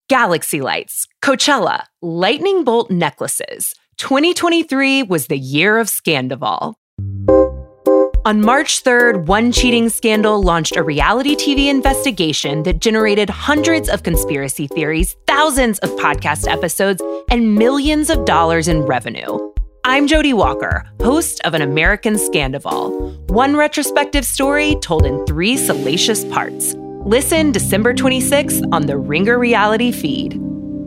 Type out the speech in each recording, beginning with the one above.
Galaxy lights, Coachella, lightning bolt necklaces. 2023 was the year of Scandoval. On March 3rd, one cheating scandal launched a reality TV investigation that generated hundreds of conspiracy theories, thousands of podcast episodes, and millions of dollars in revenue. I'm Jody Walker, host of An American Scandoval, one retrospective story told in 3 salacious parts. Listen December 26th on the Ringer Reality feed.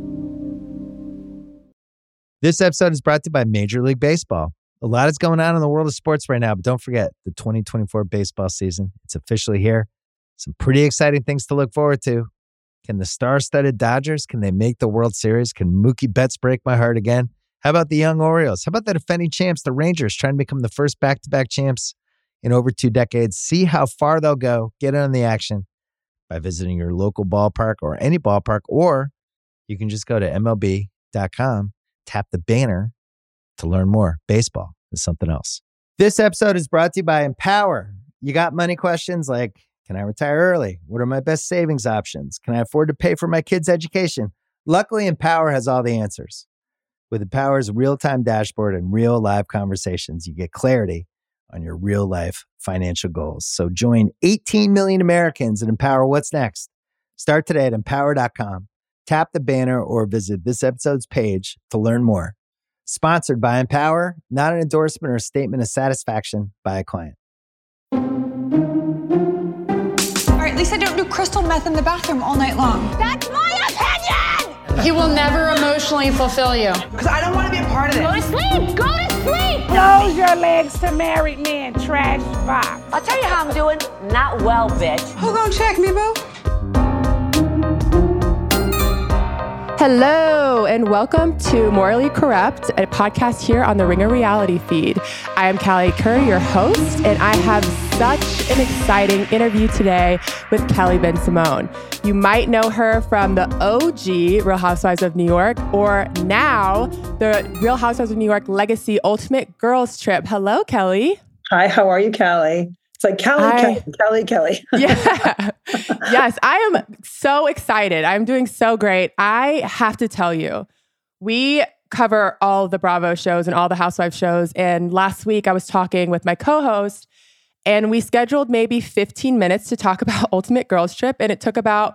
This episode is brought to you by Major League Baseball. A lot is going on in the world of sports right now, but don't forget the 2024 baseball season. It's officially here. Some pretty exciting things to look forward to. Can the star-studded Dodgers, can they make the World Series? Can Mookie Betts break my heart again? How about the young Orioles? How about the defending champs, the Rangers, trying to become the first back-to-back champs in over 2 decades? See how far they'll go. Get in on the action by visiting your local ballpark or any ballpark, or you can just go to MLB.com, tap the banner to learn more. Baseball is something else. This episode is brought to you by Empower. You got money questions like, can I retire early? What are my best savings options? Can I afford to pay for my kids' education? Luckily, Empower has all the answers. With Empower's real-time dashboard and real live conversations, you get clarity on your real-life financial goals. So join 18 million Americans and empower what's next. Start today at empower.com. Tap the banner or visit this episode's page to learn more. Sponsored by Empower, not an endorsement or a statement of satisfaction by a client. All right, at least I don't do crystal meth in the bathroom all night long. That's my opinion! He will never emotionally fulfill you. Because I don't want to be a part of it. Go to sleep! Go to sleep! Close your legs to married men, trash box. I'll tell you how I'm doing. Not well, bitch. Who gonna check me, boo? Hello, and welcome to Morally Corrupt, a podcast here on the Ringer Reality feed. I am Callie Curry, your host, and I have such an exciting interview today with Kelly Bensimon. You might know her from the OG Real Housewives of New York, or now the Real Housewives of New York Legacy Ultimate Girls Trip. Hello, Kelly. Hi, how are you, Callie? It's like Kelly. Yeah. Yes, I am so excited. I'm doing so great. I have to tell you, we cover all the Bravo shows and all the Housewives shows. And last week I was talking with my co-host and we scheduled maybe 15 minutes to talk about Ultimate Girls Trip. And it took about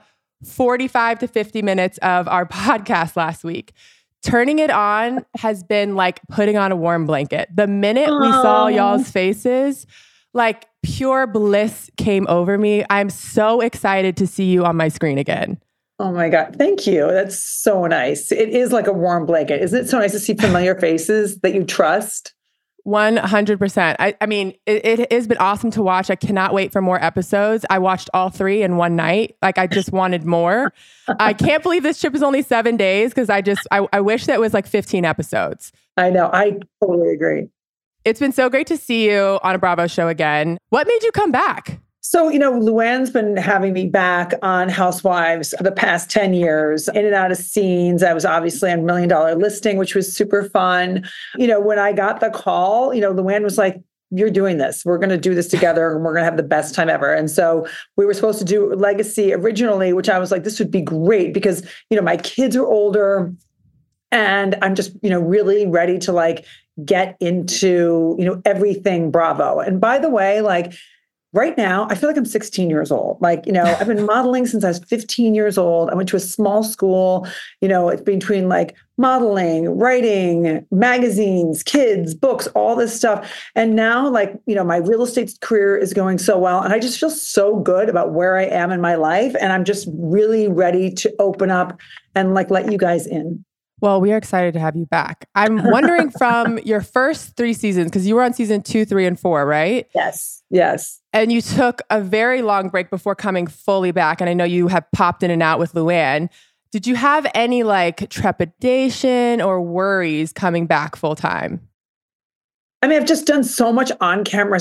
45 to 50 minutes of our podcast last week. Turning it on has been like putting on a warm blanket. The minute we saw y'all's faces, like pure bliss came over me. I'm so excited to see you on my screen again. Oh my God. Thank you. That's so nice. It is like a warm blanket. Isn't it so nice to see familiar faces that you trust? 100%. I mean, it has been awesome to watch. I cannot wait for more episodes. I watched all 3 in one night. Like I just wanted more. I can't believe this trip is only 7 days because I wish that was like 15 episodes. I know. I totally agree. It's been so great to see you on a Bravo show again. What made you come back? So, Luann's been having me back on Housewives for the past 10 years, in and out of scenes. I was obviously on $1 Million Listing, which was super fun. When I got the call, Luann was like, you're doing this. We're going to do this together and we're going to have the best time ever. And so we were supposed to do Legacy originally, which I was like, this would be great because, my kids are older and I'm just, really ready to like get into, everything Bravo. And by the way, like right now, I feel like I'm 16 years old. Like, I've been modeling since I was 15 years old. I went to a small school, it's between like modeling, writing, magazines, kids, books, all this stuff. And now like, my real estate career is going so well. And I just feel so good about where I am in my life. And I'm just really ready to open up and like, let you guys in. Well, we are excited to have you back. I'm wondering from your first 3 seasons, because you were on season 2, 3, and 4, right? Yes. And you took a very long break before coming fully back. And I know you have popped in and out with Luann. Did you have any like trepidation or worries coming back full time? I mean, I've just done so much on camera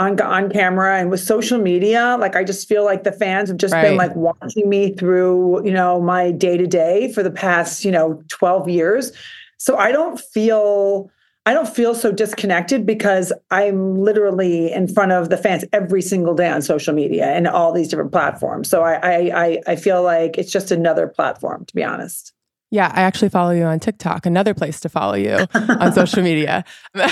and with social media. Like, I just feel like the fans have just been like watching me through, my day to day for the past, 12 years. So I don't feel I don't feel so disconnected because I'm literally in front of the fans every single day on social media and all these different platforms. So I feel like it's just another platform, to be honest. Yeah, I actually follow you on TikTok, another place to follow you on social media.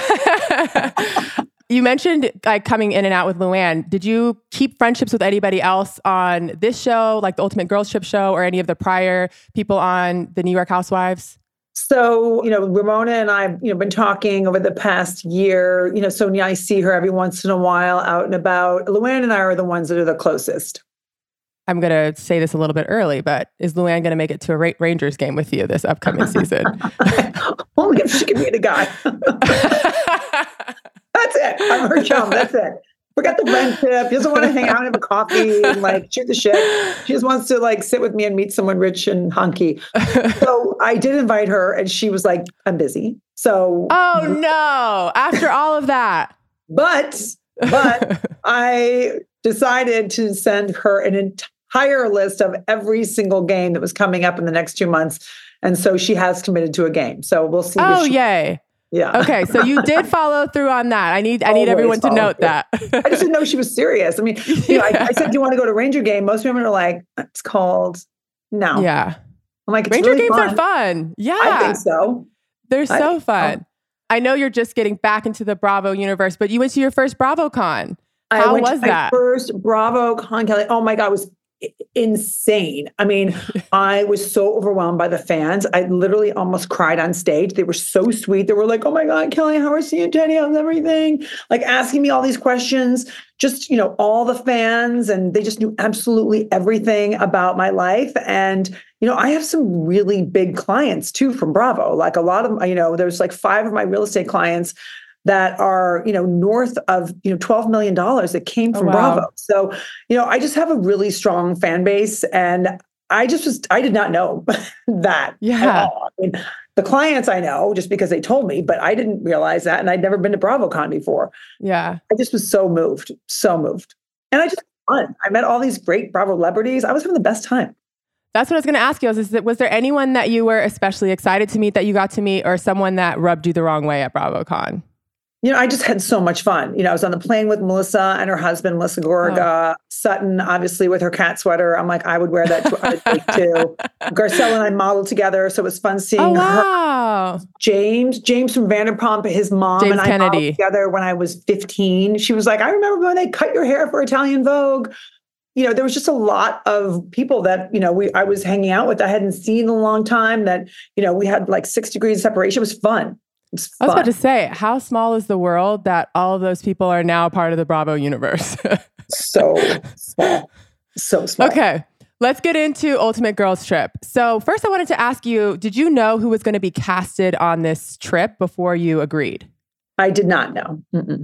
You mentioned like coming in and out with Luann. Did you keep friendships with anybody else on this show, like the Ultimate Girls Trip show, or any of the prior people on the New York Housewives? So, Ramona and I have, been talking over the past year, so I see her every once in a while out and about. Luann and I are the ones that are the closest. I'm going to say this a little bit early, but is Luann going to make it to a Rangers game with you this upcoming season? Only if she can be the guy. That's it. I'm her chum. That's it. Forget the friendship. She doesn't want to hang out and have a coffee and shoot the shit. She just wants to sit with me and meet someone rich and hunky. So I did invite her and she was like, I'm busy. So. Oh no. After all of that. But I decided to send her an entire list of every single game that was coming up in the next 2 months. And so she has committed to a game. So we'll see. Oh, yay. Yeah. Okay. So you did follow through on that. I need everyone to note that. I just didn't know she was serious. I mean, I said, do you want to go to Ranger game? Most women are like, it's called no. Yeah. I'm like, it's Ranger really games fun. are fun. Yeah. I think so. They're so fun. I know you're just getting back into the Bravo universe, but you went to your first BravoCon. How was that? My first BravoCon, Kelly. Oh my God, it was insane. I mean, I was so overwhelmed by the fans. I literally almost cried on stage. They were so sweet. They were like, oh my God, Kelly, how are you, Jenny? How's everything? Asking me all these questions, just, all the fans. And they just knew absolutely everything about my life. And, I have some really big clients too from Bravo. A lot of, there's 5 of my real estate clients that are, north of, $12 million that came from Bravo. So, I just have a really strong fan base and I did not know that at all. I mean, the clients I know just because they told me, but I didn't realize that. And I'd never been to BravoCon before. Yeah. I just was so moved. And I just had fun. I met all these great Bravo celebrities. I was having the best time. That's what I was going to ask you. Was there anyone that you were especially excited to meet that you got to meet or someone that rubbed you the wrong way at BravoCon? I just had so much fun. I was on the plane with Melissa and her husband, Melissa Gorga, Sutton, obviously with her cat sweater. I'm like, I would wear that too. Garcelle and I modeled together. So it was fun seeing her. James from Vanderpump, his mom James and I Kennedy. modeled together when I was 15. She was like, I remember when they cut your hair for Italian Vogue. There was just a lot of people that, I was hanging out with. I hadn't seen in a long time that, we had 6 degrees of separation. It was fun. I was about to say, how small is the world that all of those people are now part of the Bravo universe? So small. So small. Okay, let's get into Ultimate Girls Trip. So first I wanted to ask you, did you know who was going to be casted on this trip before you agreed? I did not know.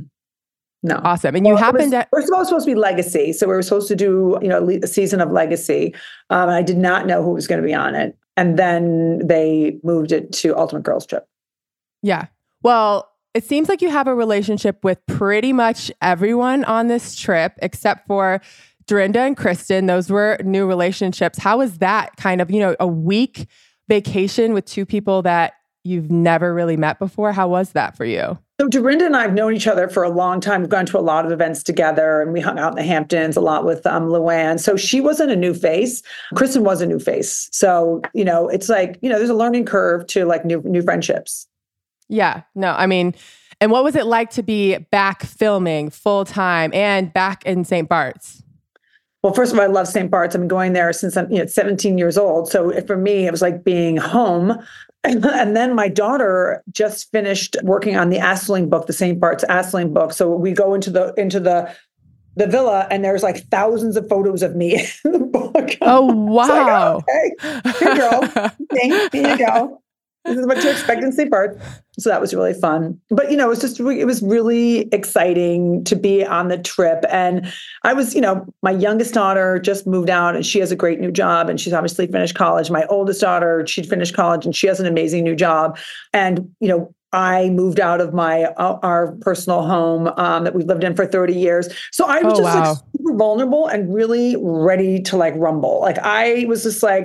No. Awesome. And you happened to... First of all, it was supposed to be Legacy. So we were supposed to do, a season of Legacy. I did not know who was going to be on it. And then they moved it to Ultimate Girls Trip. Yeah. Well, it seems like you have a relationship with pretty much everyone on this trip, except for Dorinda and Kristen. Those were new relationships. How was that kind of, a week vacation with 2 people that you've never really met before? How was that for you? So Dorinda and I have known each other for a long time. We've gone to a lot of events together and we hung out in the Hamptons a lot with Luann. So she wasn't a new face. Kristen was a new face. So, it's there's a learning curve to new friendships. Yeah, no, I mean, and what was it like to be back filming full time and back in St. Bart's? Well, first of all, I love St. Bart's. I've been going there since I'm 17 years old. So for me, it was like being home. And then my daughter just finished working on the Aisling book, the St. Bart's Aisling book. So we go into the villa and there's thousands of photos of me in the book. Oh, wow. Okay, here you go. This is what you expect in St. Bart's. So that was really fun. But, it was really exciting to be on the trip. And I was, my youngest daughter just moved out and she has a great new job and she's obviously finished college. My oldest daughter, she'd finished college and she has an amazing new job. And, I moved out of our personal home that we've lived in for 30 years. So I was super vulnerable and really ready to rumble. I was just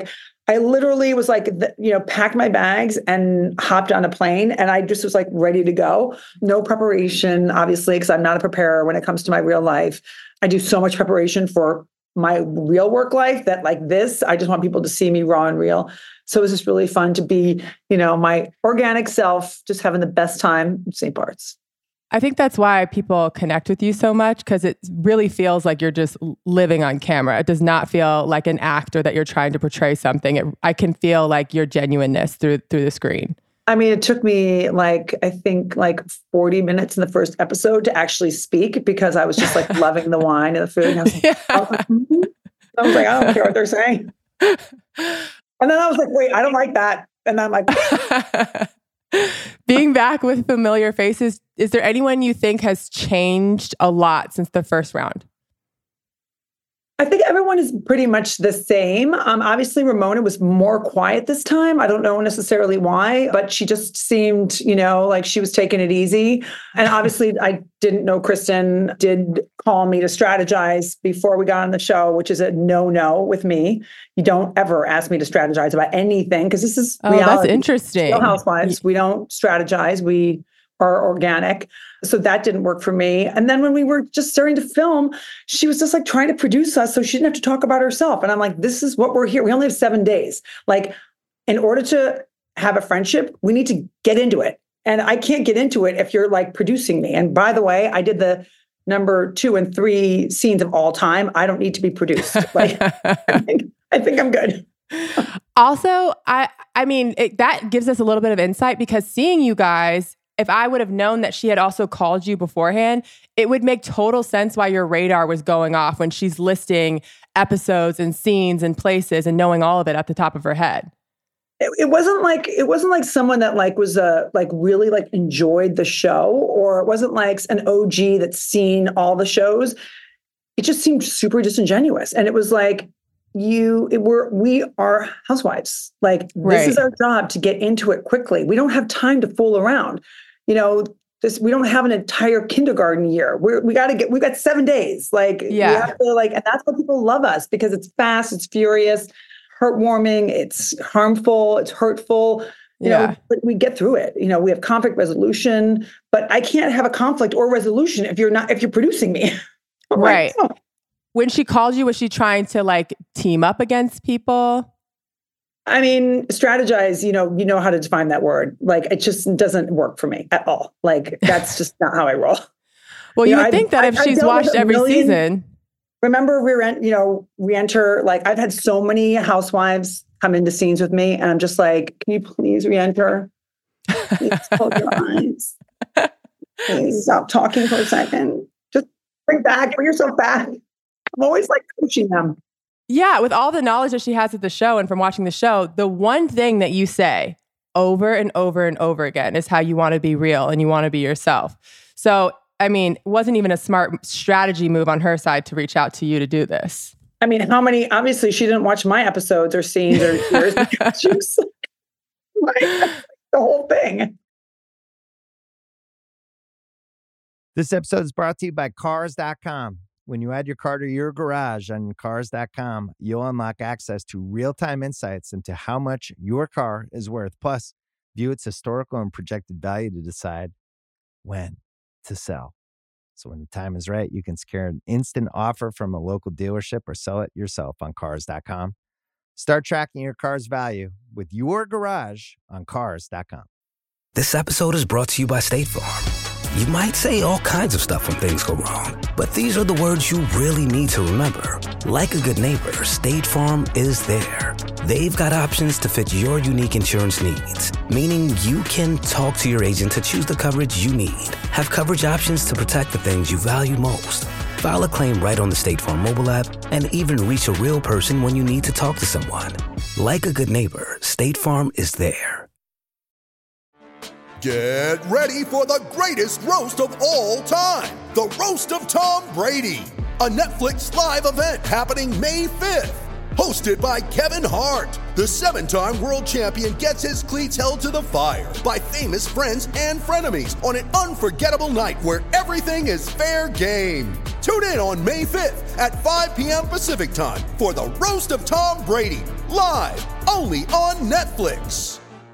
I literally was like, packed my bags and hopped on a plane. And I just was like ready to go. No preparation, obviously, because I'm not a preparer when it comes to my real life. I do so much preparation for my real work life that like this, I just want people to see me raw and real. So it was just really fun to be, my organic self, just having the best time in St. Bart's. I think that's why people connect with you so much, because it really feels like you're just living on camera. It does not feel like an actor that you're trying to portray something. I can feel like your genuineness through the screen. I mean, it took me I think 40 minutes in the first episode to actually speak because I was just like loving the wine and the food. And I was like, I don't care what they're saying. And then I was like, wait, I don't like that. And I'm like, being back with familiar faces, is there anyone you think has changed a lot since the first round? I think everyone is pretty much the same. Obviously, Ramona was more quiet this time. I don't know necessarily why, but she just seemed, like she was taking it easy. And obviously, I didn't know Kristen did call me to strategize before we got on the show, which is a no with me. You don't ever ask me to strategize about anything because this is reality. That's interesting. Real Housewives. We don't strategize. We are organic. So that didn't work for me. And then when we were just starting to film, she was just like trying to produce us so she didn't have to talk about herself. And I'm like, this is what we're here. We only have 7 days. Like, in order to have a friendship, we need to get into it. And I can't get into it if you're like producing me. And by the way, I did the number 2 and 3 scenes of all time. I don't need to be produced. Like, I think I'm good. Also, I mean, that gives us a little bit of insight because seeing you guys, if I would have known that she had also called you beforehand, it would make total sense why your radar was going off when she's listing episodes and scenes and places and knowing all of it at the top of her head. It wasn't like someone that was really enjoyed the show, or it wasn't like an OG that's seen all the shows. It just seemed super disingenuous. And it was like, we are housewives. Like, this is our job to get into it quickly. We don't have time to fool around. We don't have an entire kindergarten year. We've got 7 days. We have to and that's why people love us, because it's fast, it's furious, heartwarming, it's harmful, it's hurtful. But we get through it. We have conflict resolution, but I can't have a conflict or resolution if you're producing me. Right. Like, when she called you, was she trying to team up against people? I mean, strategize, you know how to define that word. It just doesn't work for me at all. That's just not how I roll. Well, you would think that if she's watched every season. Remember, re-enter, I've had so many housewives come into scenes with me, and I'm just like, can you please re-enter? Please close your eyes. Please stop talking for a second. Just bring yourself back. I'm always coaching them. Yeah, with all the knowledge that she has of the show and from watching the show, the one thing that you say over and over and over again is how you want to be real and you want to be yourself. So, I mean, it wasn't even a smart strategy move on her side to reach out to you to do this. I mean, obviously she didn't watch my episodes or scenes or yours. She was the whole thing. This episode is brought to you by Cars.com. When you add your car to your garage on Cars.com, you'll unlock access to real-time insights into how much your car is worth. Plus, view its historical and projected value to decide when to sell. So when the time is right, you can secure an instant offer from a local dealership or sell it yourself on Cars.com. Start tracking your car's value with your garage on Cars.com. This episode is brought to you by State Farm. You might say all kinds of stuff when things go wrong, but these are the words you really need to remember. Like a good neighbor, State Farm is there. They've got options to fit your unique insurance needs, meaning you can talk to your agent to choose the coverage you need. Have coverage options to protect the things you value most. File a claim right on the State Farm mobile app and even reach a real person when you need to talk to someone. Like a good neighbor, State Farm is there. Get ready for the greatest roast of all time, the Roast of Tom Brady, a Netflix live event happening May 5th. Hosted by Kevin Hart, the 7-time world champion gets his cleats held to the fire by famous friends and frenemies on an unforgettable night where everything is fair game. Tune in on May 5th at 5 p.m. Pacific time for the Roast of Tom Brady, live only on Netflix.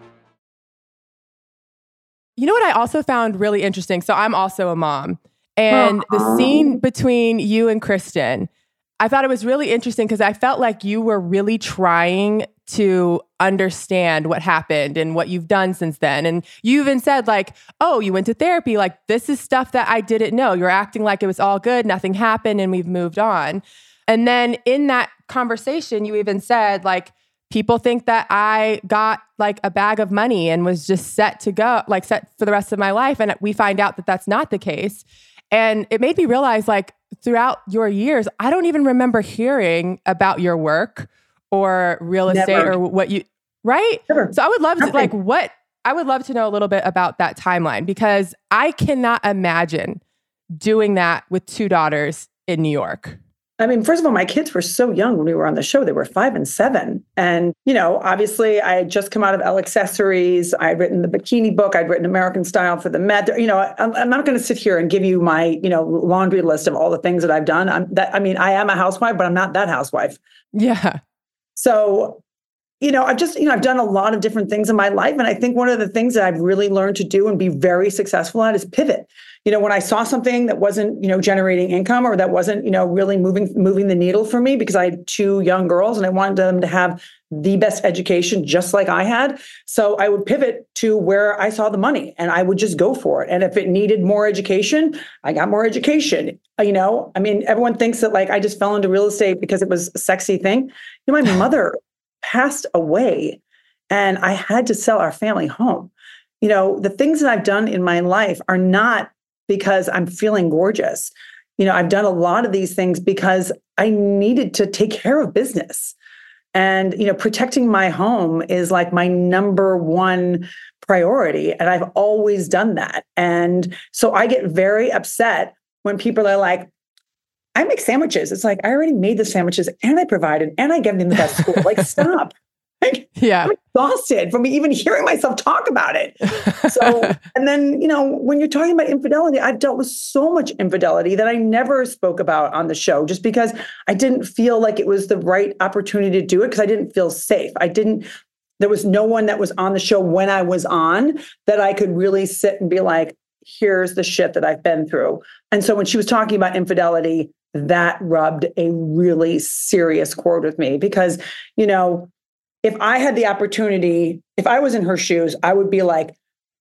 You know what I also found really interesting? So I'm also a mom. And the scene between you and Kristen, I thought it was really interesting because I felt like you were really trying to understand what happened and what you've done since then. And you even said like, oh, you went to therapy. Like, this is stuff that I didn't know. You're acting like it was all good. Nothing happened and we've moved on. And then in that conversation, you even said like, people think that I got like a bag of money and was just set to go, like set for the rest of my life. And we find out that that's not the case. And it made me realize like throughout your years, I don't even remember hearing about your work or real estate or what you, right? Never. So I would love to I would love to know a little bit about that timeline because I cannot imagine doing that with 2 daughters in New York. I mean, first of all, my kids were so young when we were on the show. They were 5 and 7. And, you know, obviously I had just come out of Elle Accessories. I'd written the bikini book. I'd written American Style for the Met. You know, I'm not going to sit here and give you my, you know, laundry list of all the things that I've done. I am a housewife, but I'm not that housewife. Yeah. So, you know, I've done a lot of different things in my life. And I think one of the things that I've really learned to do and be very successful at is pivot. You know, when I saw something that wasn't, you know, generating income or that wasn't, you know, really moving the needle for me because I had 2 young girls and I wanted them to have the best education just like I had. So I would pivot to where I saw the money and I would just go for it. And if it needed more education, I got more education. You know, I mean, everyone thinks that like I just fell into real estate because it was a sexy thing. You know, my mother passed away and I had to sell our family home. You know, the things that I've done in my life are not because I'm feeling gorgeous. You know, I've done a lot of these things because I needed to take care of business. And, you know, protecting my home is like my number one priority. And I've always done that. And so I get very upset when people are like, I make sandwiches. It's like, I already made the sandwiches and I provided and I gave them the best school. Like, stop. Like, yeah. I'm exhausted from even hearing myself talk about it. So, and then, you know, when you're talking about infidelity, I've dealt with so much infidelity that I never spoke about on the show just because I didn't feel like it was the right opportunity to do it because I didn't feel safe. There was no one that was on the show when I was on that I could really sit and be like, here's the shit that I've been through. And so when she was talking about infidelity, that rubbed a really serious chord with me because, you know, if I had the opportunity, if I was in her shoes, I would be like,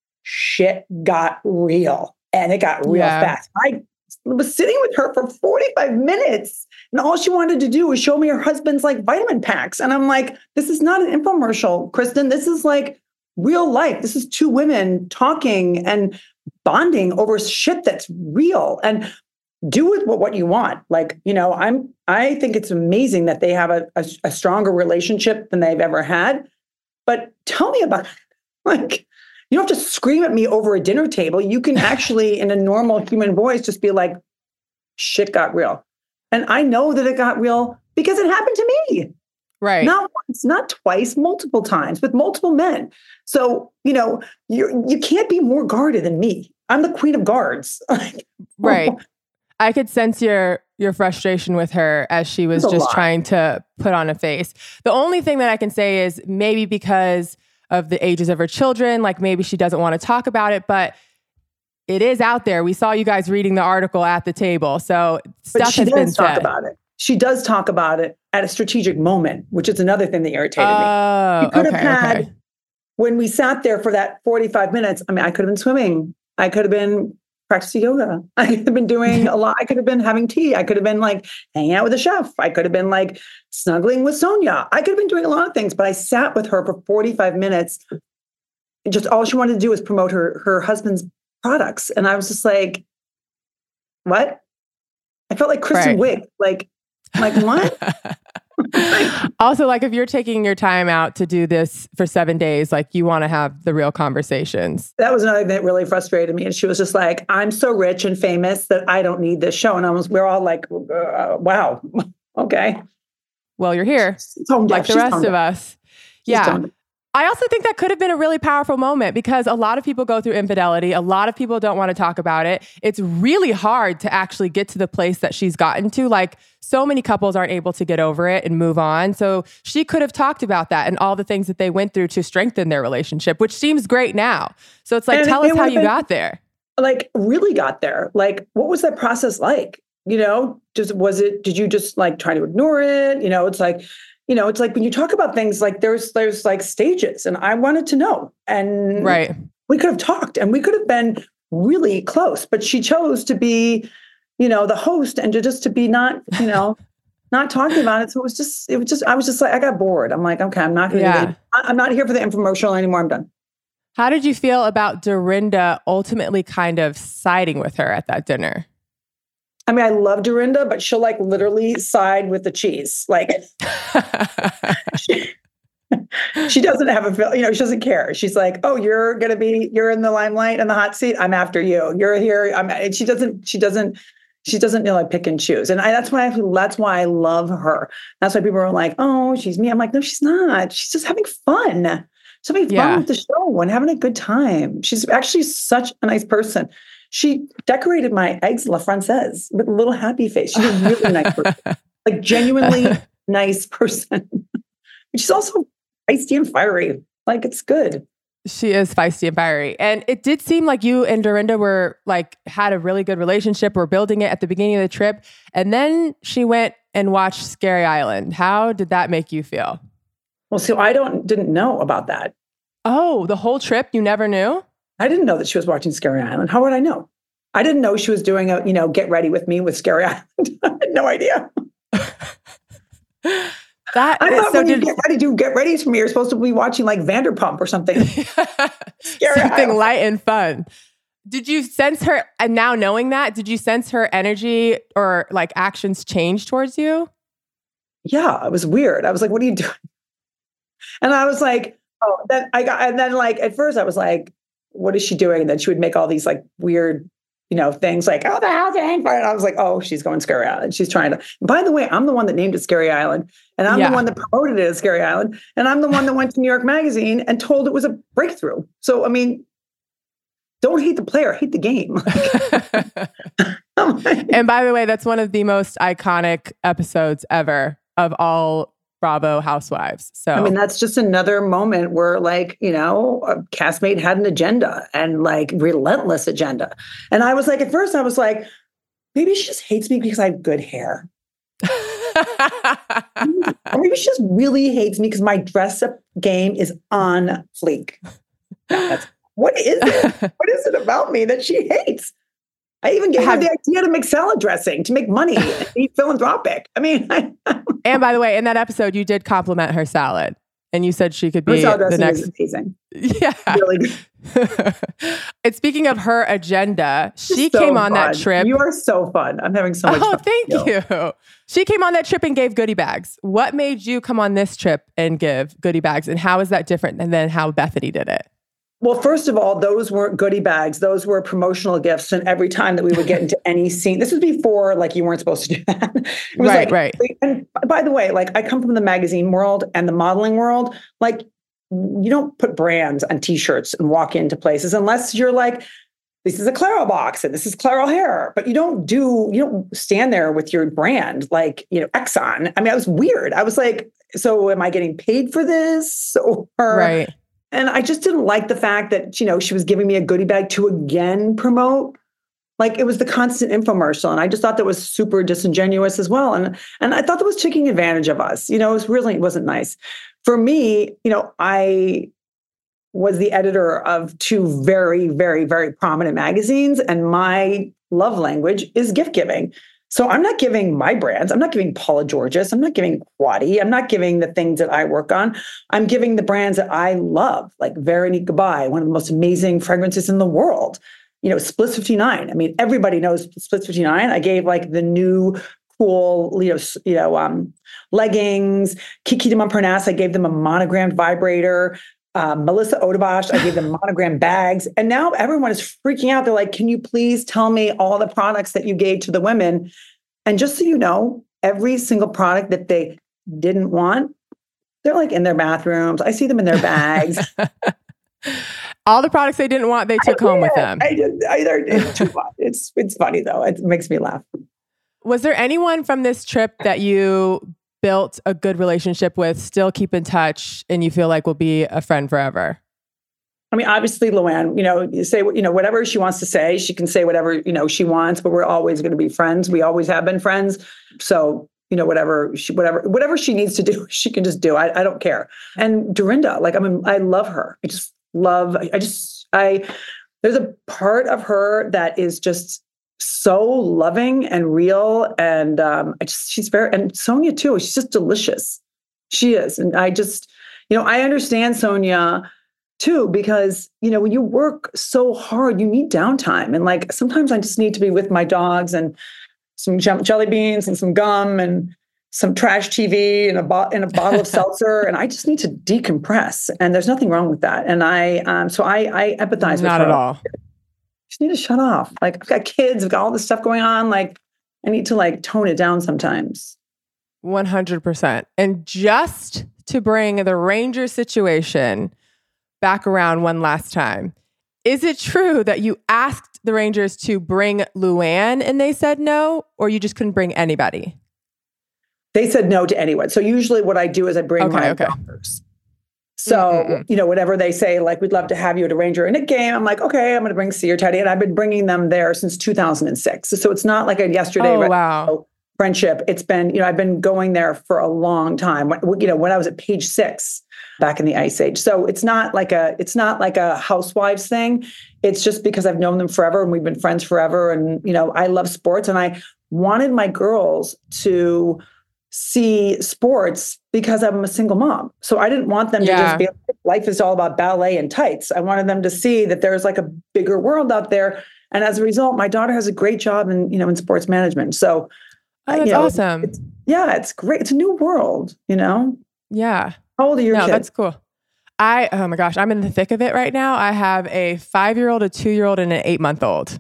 shit got real and it got real fast. I was sitting with her for 45 minutes and all she wanted to do was show me her husband's like vitamin packs. And I'm like, this is not an infomercial, Kristen. This is like real life. This is 2 women talking and bonding over shit that's real. And do with what you want. Like, you know, I think it's amazing that they have a stronger relationship than they've ever had. But tell me about it. Like, you don't have to scream at me over a dinner table. You can actually, in a normal human voice, just be like, shit got real. And I know that it got real because it happened to me. Right. Not once, not twice, multiple times with multiple men. So, you know, you can't be more guarded than me. I'm the queen of guards. Right. I could sense your frustration with her as she was just trying to put on a face. The only thing that I can say is maybe because of the ages of her children, like maybe she doesn't want to talk about it, but it is out there. We saw you guys reading the article at the table. So stuff has been said. Talk about it. She does talk about it at a strategic moment, which is another thing that irritated me. You could have had, when we sat there for that 45 minutes, I mean, I could have been swimming. I could have been practicing yoga. I could have been doing a lot. I could have been having tea. I could have been like hanging out with a chef. I could have been like snuggling with Sonia. I could have been doing a lot of things, but I sat with her for 45 minutes. And just all she wanted to do was promote her husband's products. And I was just like, what? I felt like Kristen Wiig. Like what? Also, like if you're taking your time out to do this for 7 days, like you want to have the real conversations. That was another thing that really frustrated me. And she was just like, I'm so rich and famous that I don't need this show. And we're all like, wow, okay. Well, you're here like the rest of us. Yeah. I also think that could have been a really powerful moment because a lot of people go through infidelity. A lot of people don't want to talk about it. It's really hard to actually get to the place that she's gotten to. Like, so many couples aren't able to get over it and move on. So she could have talked about that and all the things that they went through to strengthen their relationship, which seems great now. So it's like, tell us how you got there. Like, really got there. Like, what was that process like? You know, did you just like try to ignore it? You know, it's like when you talk about things, like there's like stages, and I wanted to know. And we could have talked and we could have been really close, but she chose to be, the host and to be not talking about it. So I was just like, I got bored. I'm like, okay, I'm not going to I'm not here for the infomercial anymore. I'm done. How did you feel about Dorinda ultimately kind of siding with her at that dinner? I mean, I love Dorinda, but she'll like literally side with the cheese. Like she doesn't have she doesn't care. She's like, oh, you're in the limelight and the hot seat. I'm after you. You're here. And she doesn't like pick and choose. And that's why I love her. That's why people are like, oh, she's me. I'm like, no, she's not. She's just having fun. She's having fun with the show and having a good time. She's actually such a nice person. She decorated my eggs La Francaise with a little happy face. She's a really nice person, like genuinely nice person. She's also feisty and fiery. Like, it's good. She is feisty and fiery. And it did seem like you and Dorinda were like, had a really good relationship. Were building it at the beginning of the trip. And then she went and watched Scary Island. How did that make you feel? Well, so I didn't know about that. Oh, the whole trip? You never knew? I didn't know that she was watching Scary Island. How would I know? I didn't know she was doing a, Get Ready With Me with Scary Island. I had no idea. I thought when you get ready for me, you're supposed to be watching like Vanderpump or something. Something light and fun. Did you sense her, and now knowing that, did you sense her energy or like actions change towards you? Yeah, it was weird. I was like, what are you doing? And I was like, at first I was like, what is she doing? And then she would make all these like weird, things like, oh, the house hang fire. And I was like, oh, she's going Scary Island. She's trying to, by the way, I'm the one that named it Scary Island. And I'm the one that promoted it as Scary Island. And I'm the one that went to New York Magazine and told it was a breakthrough. So, I mean, don't hate the player, hate the game. And by the way, that's one of the most iconic episodes ever of all Bravo Housewives. So, I mean, that's just another moment where like, a castmate had an agenda and like relentless agenda. And I was like, at first I was like, maybe she just hates me because I have good hair. Or maybe she just really hates me because my dress up game is on fleek. What is it? What is it about me that she hates? I even gave her the idea to make salad dressing, to make money, and be philanthropic. I mean, and by the way, in that episode, you did compliment her salad, and you said she could be the next. Is amazing. Yeah. Really good. And speaking of her agenda, she came on that trip. You are so fun. I'm having so much fun. Oh, thank you. She came on that trip and gave goodie bags. What made you come on this trip and give goodie bags? And how is that different than how Bethany did it? Well, first of all, those weren't goodie bags. Those were promotional gifts. And every time that we would get into any scene, this was before, like, you weren't supposed to do that. It was right. And by the way, like, I come from the magazine world and the modeling world. Like, you don't put brands on T-shirts and walk into places unless you're like, this is a Clairol box and this is Clairol hair. But you don't stand there with your brand like, Exxon. I mean, it was weird. I was like, so am I getting paid for this? Or right. And I just didn't like the fact that, she was giving me a goodie bag to again promote. Like, it was the constant infomercial. And I just thought that was super disingenuous as well. And I thought that was taking advantage of us. It wasn't nice. For me, I was the editor of two very, very, very prominent magazines. And my love language is gift giving. So I'm not giving my brands. I'm not giving Paula Georges. I'm not giving Quaddy. I'm not giving the things that I work on. I'm giving the brands that I love, like Veronique Gabai, one of the most amazing fragrances in the world. Spliss 59. I mean, everybody knows Spliss 59. I gave like the new cool, leggings. Kiki de Montparnasse, I gave them a monogrammed vibrator. Melissa Odebash, I gave them monogram bags. And now everyone is freaking out. They're like, can you please tell me all the products that you gave to the women? And just so you know, every single product that they didn't want, They're like in their bathrooms. I see them in their bags. All the products they didn't want, they took home with them. It's funny though. It makes me laugh. Was there anyone from this trip that you built a good relationship with, still keep in touch, and you feel like will be a friend forever? I mean, obviously, Luann, you say, whatever she wants to say, she can say whatever, she wants, but we're always going to be friends. We always have been friends. So, whatever she needs to do, she can just do. I don't care. And Dorinda, I love her. There's a part of her that is just so loving and real. And she's and Sonia too, she's just delicious. She is. And I just, I understand Sonia too, because, when you work so hard, you need downtime. And sometimes I just need to be with my dogs and some jelly beans and some gum and some trash TV and a bottle of seltzer. And I just need to decompress. And there's nothing wrong with that. And I empathize with her. Not at all. Just need to shut off. I've got kids, I've got all this stuff going on. I need to tone it down sometimes. 100%. And just to bring the Ranger situation back around one last time, is it true that you asked the Rangers to bring Luann and they said no, or you just couldn't bring anybody? They said no to anyone. So usually what I do is I bring my daughters. So, whatever they say, we'd love to have you at a Ranger in a game. I'm like, okay, I'm going to bring C or Teddy. And I've been bringing them there since 2006. So it's not like a yesterday friendship. It's been, I've been going there for a long time. When I was at Page 6 back in the Ice Age. So it's not like a housewives thing. It's just because I've known them forever and we've been friends forever. And, I love sports and I wanted my girls to see sports because I'm a single mom. So I didn't want them to just be like, life is all about ballet and tights. I wanted them to see that there's a bigger world out there. And as a result, my daughter has a great job in sports management. So that's awesome. It's great. It's a new world, Yeah. How old are your kids? That's cool. Oh my gosh, I'm in the thick of it right now. I have a 5-year-old, a 2-year-old, and an 8-month-old.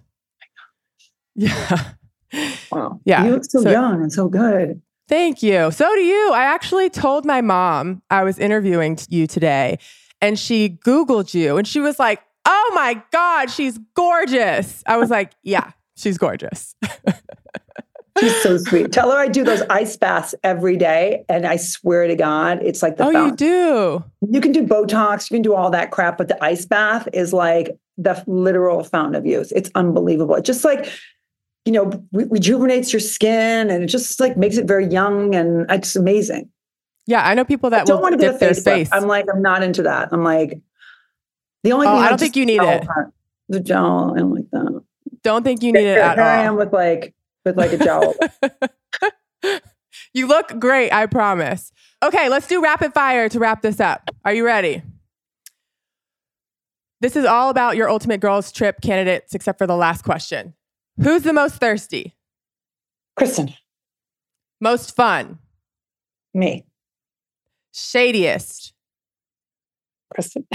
Yeah. Wow. Yeah. You look so young and so good. Thank you. So do you. I actually told my mom I was interviewing you today, and she Googled you, and she was like, oh my God, she's gorgeous. I was like, yeah, she's gorgeous. She's so sweet. Tell her I do those ice baths every day, and I swear to God, it's like the fountain. You do? You can do Botox, you can do all that crap, but the ice bath is like the literal fountain of youth. It's unbelievable. It's just rejuvenates your skin, and it just makes it very young, and it's amazing. Yeah, I know people that don't want to get their face. I'm not into that. I'm like, the only thing I don't think you need it. The gel, I don't like that. Don't think you need it at all. I am with a gel. You look great, I promise. Okay, let's do rapid fire to wrap this up. Are you ready? This is all about your ultimate girls trip candidates, except for the last question. Who's the most thirsty? Kristen. Most fun? Me. Shadiest? Kristen.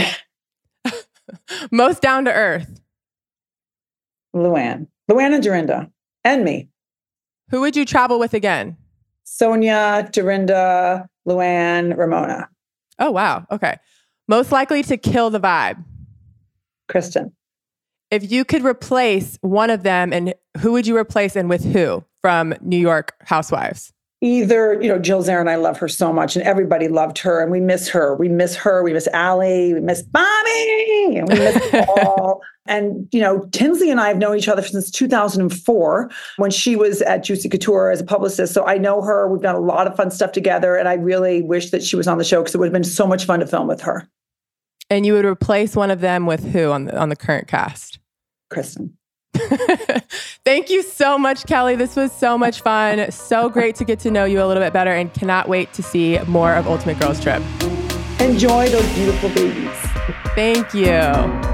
Most down to earth? Luann and Dorinda. And me. Who would you travel with again? Sonia, Dorinda, Luann, Ramona. Oh, wow. Okay. Most likely to kill the vibe? Kristen. If you could replace one of them, and who would you replace and with who from New York Housewives? Either, Jill Zarin, I love her so much, and everybody loved her, and we miss her. We miss her. We miss Allie. We miss Bobby. And we miss Paul. And, Tinsley and I have known each other since 2004 when she was at Juicy Couture as a publicist. So I know her. We've done a lot of fun stuff together, and I really wish that she was on the show because it would have been so much fun to film with her. And you would replace one of them with who on the current cast? Kristen. Thank you so much, Kelly. This was so much fun. So great to get to know you a little bit better, and cannot wait to see more of Ultimate Girls Trip. Enjoy those beautiful babies. Thank you.